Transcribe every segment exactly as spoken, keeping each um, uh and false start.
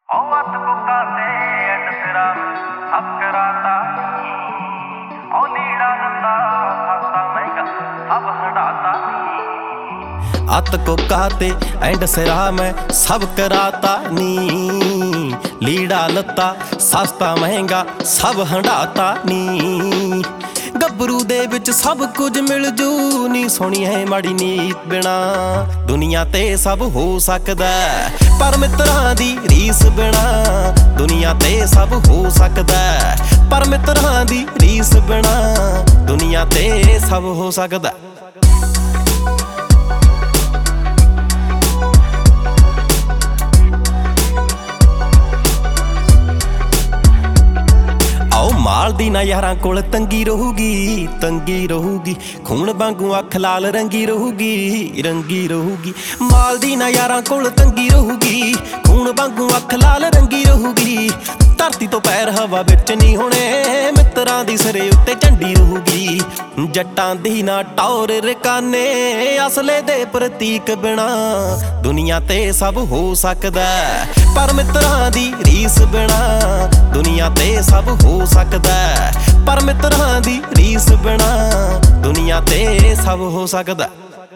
औवत कुकाते and तेरा सब कराता ओ लीड़ा नंदा सस्ता महंगा सब हटाता अत को कहते एंड सिरा में सब कराता नी लीड़ा लत्ता सस्ता महंगा सब हंडाता नी ਗੱਭਰੂ ਦੇ ਵਿੱਚ ਸਭ ਕੁਝ ਮਿਲ ਜੂ ਨੀ ਸੋਹਣੀ ਹੈ ਮਾੜੀ ਨੀਤ ਬਿਨਾ ਦੁਨੀਆ ਤੇ ਸਭ ਹੋ ਸਕਦਾ ਪਰ ਮਿੱਤਰਾਂ ਦੀ ਰੀਸ ਬਿਨਾ ਦੁਨੀਆ ਤੇ ਸਭ ਹੋ ਸਕਦਾ ਪਰ ਮਿੱਤਰਾਂ ਦੀ ਰੀਸ ਬਿਨਾ ਦੁਨੀਆ ਤੇ ਸਭ ਹੋ ਸਕਦਾ माल दी ना यारां कोल तंगी रहूगी तंगी रहूगी खून वांगू अख लाल रंगी रहूगी रंगी रहूगी माल दी ना यारां कोल तंगी रहूगी खून वांगू अख लाल रंगी रहूगी धरती तो पैर हवा विच नहीं होने मित्तरां दी सिरे उत्ते झंडी रहूगी जट्टां दी ना टौर रकाने असले दे प्रतीक बिना दुनिया ते सब हो सकदा पर मित्तरां दी रीस बिना दुनिया ते सब हो सकदा पर मित्तरां दी रीस बिना दुनिया ते सब हो सकदा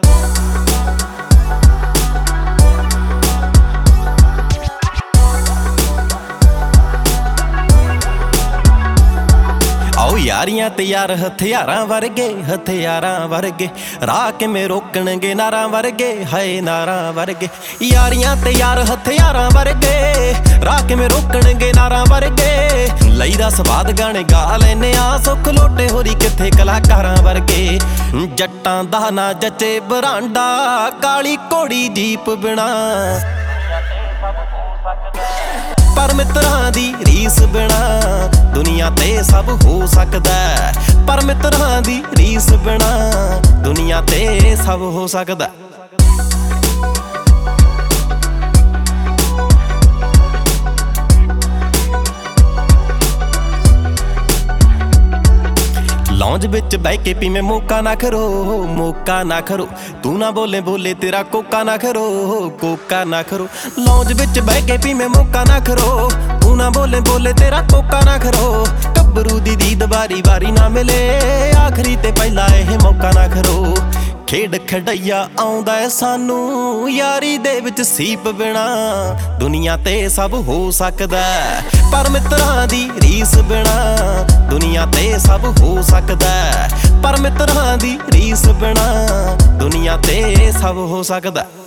आओ यारियां ते यार हथियारां वर्गे हथियारां वर्गे राह किवें रोकणगे नारां वर्गे हाय नारां वर्गे यारियां ते यार हथियारां वर्गे राह किवें रोकणगे नारां वर्गे लईदा स्वाद गाने गा लैने आ सुख लोटे होरी किथे कलाकारां वर्गे जट्टां दा ना जचे बरांडा काली घोड़ी जीप बिना पर मित्तरां दी रीस बिना दुनिया ते सब हो सकदा पर मित्तरां दी रीस बिना दुनिया ते सब हो सकदा लॉन्ज बिच बह के पीवे मौका ना करो मौका ना करो तू ना बोले बोले तेरा कोका ना करो कोका ना करो लॉन्ज बिच बह के पीवे मौका ना करो तू ना बोले बोले तेरा कोका ना करो ਗੱਭਰੂ ਦੀ ਦੀਦ ਵਾਰੀ ਵਾਰੀ ਨਾ ਮਿਲੇ ਆਖਰੀ ਤੇ ਪਹਿਲਾ ਇਹ ਮੌਕਾ ਨਾ ਕਰੋ ਖੇਡ ਖੜਈਆ ਆਉਂਦਾ ਏ ਸਾਨੂੰ ਯਾਰੀ ਦੇ ਵਿੱਚ ਸੀਪ ਬਿਨਾ ਦੁਨੀਆ ਤੇ ਸਭ ਹੋ ਸਕਦਾ ਪਰ ਮਿੱਤਰਾਂ ਦੀ ਰੀਸ ਬਿਨਾ ਦੁਨੀਆ ਤੇ ਸਭ ਹੋ ਸਕਦਾ ਪਰ ਮਿੱਤਰਾਂ ਦੀ ਰੀਸ ਬਿਨਾ ਦੁਨੀਆ ਤੇ ਸਭ ਹੋ ਸਕਦਾ